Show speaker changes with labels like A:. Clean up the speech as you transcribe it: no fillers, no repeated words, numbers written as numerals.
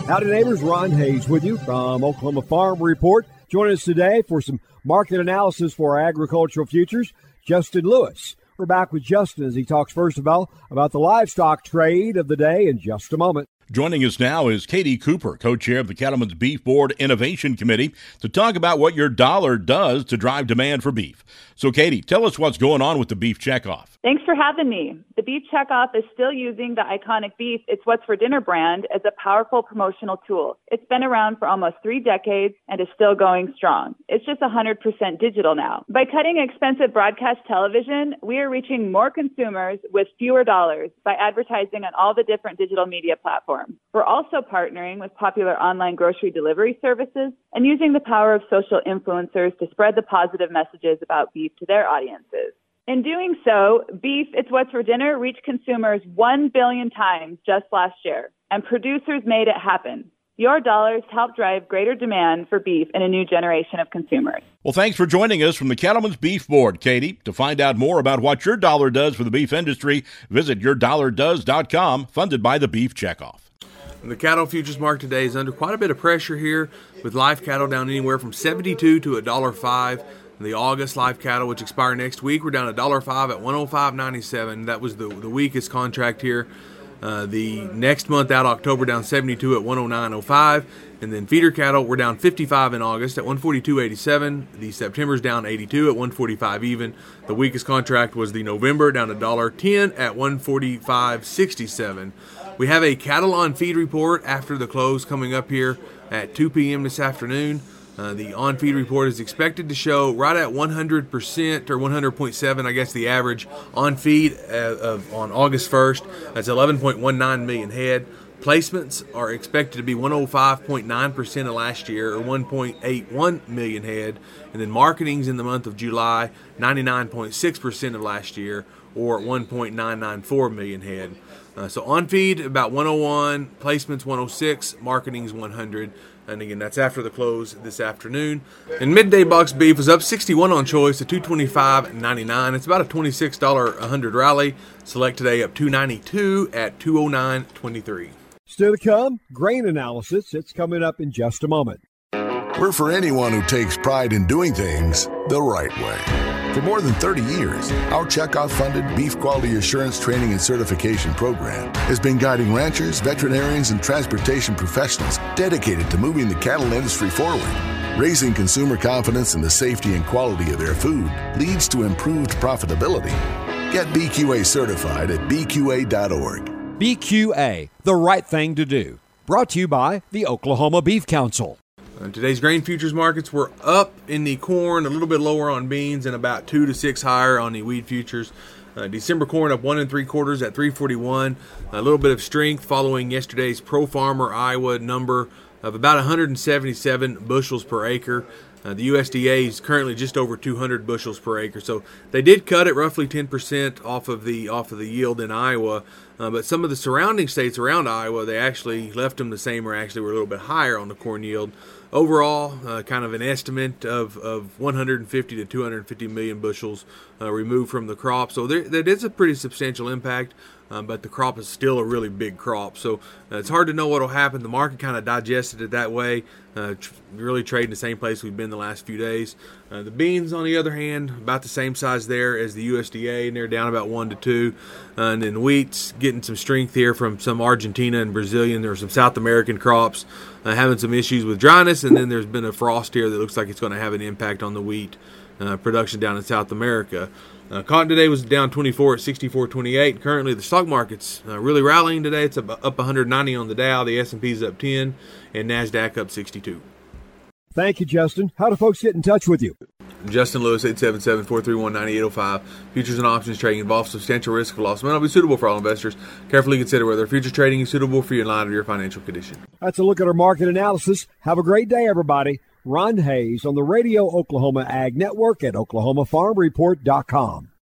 A: Howdy neighbors, Ron Hayes with you from Oklahoma Farm Report. Joining us today for some market analysis for our agricultural futures, Justin Lewis. We're back with Justin as he talks first of all about the livestock trade of the day in just a moment.
B: Joining us now is Katie Cooper, co-chair of the Cattlemen's Beef Board Innovation Committee, to talk about what your dollar does to drive demand for beef. So, Katie, tell us what's going on with the beef checkoff.
C: Thanks for having me. The Beef Checkoff is still using the iconic Beef It's What's for Dinner brand as a powerful promotional tool. It's been around for almost 3 decades and is still going strong. It's just 100% digital now. By cutting expensive broadcast television, we are reaching more consumers with fewer dollars by advertising on all the different digital media platforms. We're also partnering with popular online grocery delivery services and using the power of social influencers to spread the positive messages about beef to their audiences. In doing so, Beef It's What's for Dinner reached consumers 1 billion times just last year, and producers made it happen. Your dollars help drive greater demand for beef in a new generation of consumers.
B: Well, thanks for joining us from the Cattlemen's Beef Board, Katie. To find out more about what your dollar does for the beef industry, visit yourdollardoes.com, funded by the Beef Checkoff.
D: The cattle futures market today is under quite a bit of pressure here, with live cattle down anywhere from $72 to $1.05. The August live cattle, which expire next week, we're down $1.05 at $105.97. That was the weakest contract here. The next month out, October, down 72 at 109.05. And then feeder cattle, we're down 55 in August at 142.87. The September's down 82 at 145 even. The weakest contract was the November, down $1.10 at 145.67. We have a cattle on feed report after the close coming up here at 2 p.m. this afternoon. The on-feed report is expected to show right at 100% or 100.7, I guess the average on-feed on August 1st. That's 11.19 million head. Placements are expected to be 105.9% of last year, or 1.81 million head. And then marketings in the month of July, 99.6% of last year, or 1.994 million head. So on-feed, about 101, placements 106, marketing's 100. And again, that's after the close this afternoon. And midday box beef was up 61 on choice to $225.99. It's about a $26 a hundred rally. Select today up $292 at $209.23.
A: Still to come, grain analysis. It's coming up in just a moment.
E: We're for anyone who takes pride in doing things the right way. For more than 30 years, our checkoff-funded Beef Quality Assurance Training and Certification Program has been guiding ranchers, veterinarians, and transportation professionals dedicated to moving the cattle industry forward. Raising consumer confidence in the safety and quality of their food leads to improved profitability. Get BQA certified at BQA.org.
F: BQA, the right thing to do. Brought to you by the Oklahoma Beef Council.
D: Today's grain futures markets were up in the corn, a little bit lower on beans, and about 2 to 6 higher on the wheat futures. December corn up 1 3/4 at 341. A little bit of strength following yesterday's Pro Farmer Iowa number of about 177 bushels per acre. The USDA is currently just over 200 bushels per acre, so they did cut it roughly 10% off of the yield in Iowa. But some of the surrounding states around Iowa, they actually left them the same, or actually were a little bit higher on the corn yield. Overall, kind of an estimate of 150 to 250 million bushels removed from the crop. So that is a pretty substantial impact, but the crop is still a really big crop. So it's hard to know what will happen. The market kind of digested it that way, really trading the same place we've been the last few days. The beans, on the other hand, about the same size there as the USDA, and they're down about 1 to 2. And then wheat's getting some strength here from some Argentina and Brazilian. There are some South American crops having some issues with dryness, and then there's been a frost here that looks like it's going to have an impact on the wheat production down in South America. Cotton today was down 24 at 64.28. Currently, the stock market's really rallying today. It's up 190 on the Dow. The S&P's up 10, and NASDAQ up 62.
A: Thank you, Justin. How do folks get in touch with you?
D: Justin Lewis, 877-431-9805. Futures and options trading involves substantial risk of loss. May not be suitable for all investors. Carefully consider whether future trading is suitable for you in light of your financial condition.
A: That's a look at our market analysis. Have a great day, everybody. Ron Hayes on the Radio Oklahoma Ag Network at OklahomaFarmReport.com.